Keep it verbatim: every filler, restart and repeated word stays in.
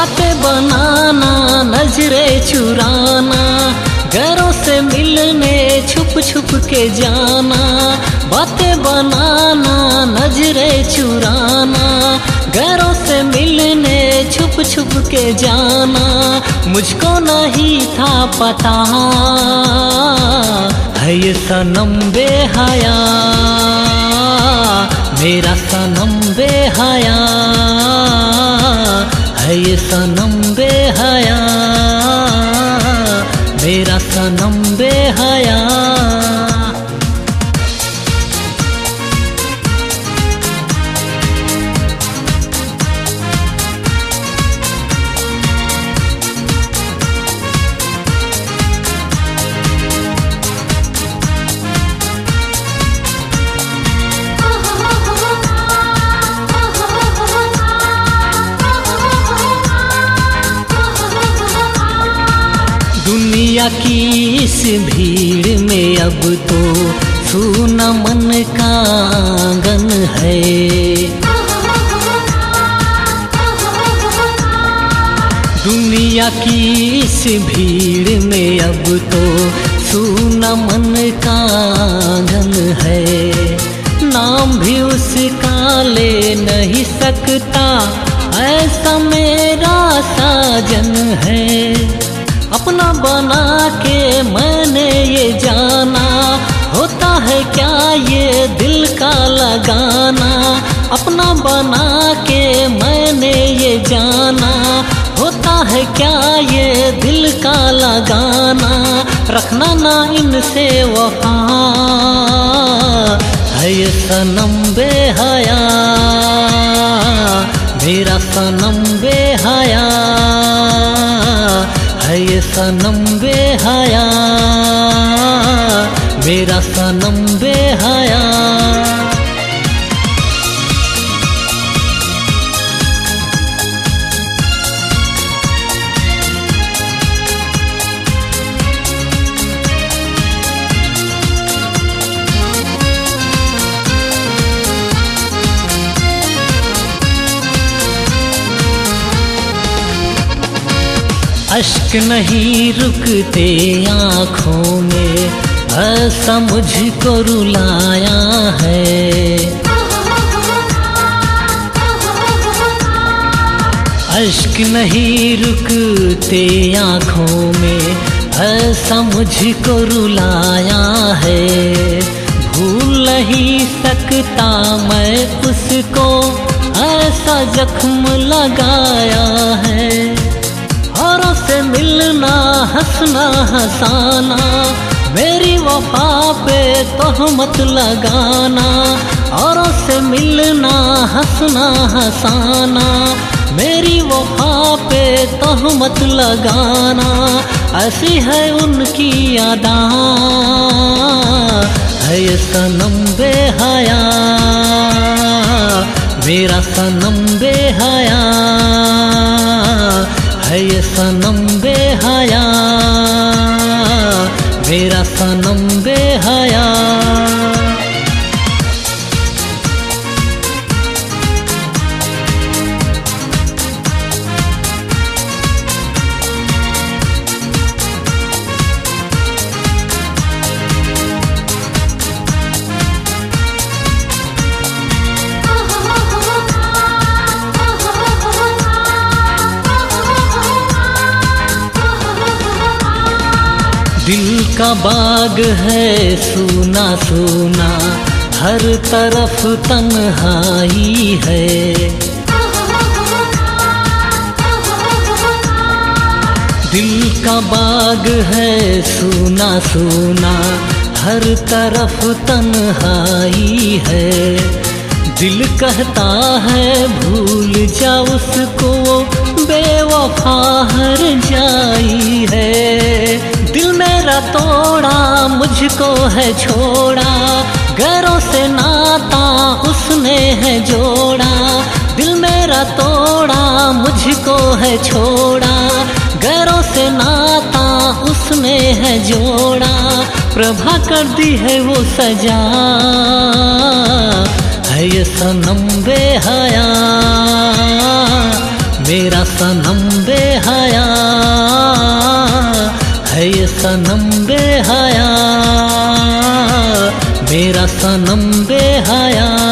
बातें बनाना, नजरे चुराना, गैरों से मिलने छुप छुप के जाना। बातें बनाना, नजरे चुराना, गैरों से मिलने छुप छुप के जाना। मुझको नहीं था पता है ये सनम बेहया, मेरा सनम बेहया है ये सनम बेहया, मेरा सनम बेहया। दुनिया की इस भीड़ में अब तो सूना मन का आंगन है। दुनिया की इस भीड़ में अब तो सूना मन का आंगन है। नाम भी उसका ले नहीं सकता, ऐसा मेरा साजन है। अपना बना के मैंने ये जाना, होता है क्या ये दिल का लगाना। अपना बना के मैंने ये जाना, होता है क्या ये दिल का लगाना। रखना ना इनसे वफा है ये सनम बेहया, मेरा सनम बेहया है ये सनम बेहया, मेरा सनम बेहया। अश्क नहीं रुकते आँखों में, ऐसा मुझको रुलाया है। अश्क नहीं रुकते आँखों में, ऐसा मुझको रुलाया है। भूल नहीं सकता मैं उसको, ऐसा जख्म लगाया है। औरों से मिलना, हंसना हंसाना, मेरी वफा पे तोहमत लगाना। औरों से मिलना, हंसना हंसाना, मेरी वफा पे तोहमत लगाना। ऐसी है उनकी अदा है ये सनम बेहया, मेरा सनम बेहया है ये सनम बेहया, मेरा सनम बेहया। दिल का बाग है सूना सूना, हर तरफ तन्हाई है। दिल का बाग है सूना सूना, हर तरफ तन्हाई है। दिल कहता है भूल जा उसको, बेवफा हर जाई है। दिल मेरा तोड़ा, मुझको है छोड़ा, गैरों से नाता उसने है जोड़ा। दिल मेरा तोड़ा, मुझको है छोड़ा, गैरों से नाता उसने है जोड़ा। प्रभा कर दी है वो सजा है ये सनम बेहया, मेरा सनम बेहया, है ये सनम बेहया, मेरा सनम बेहया।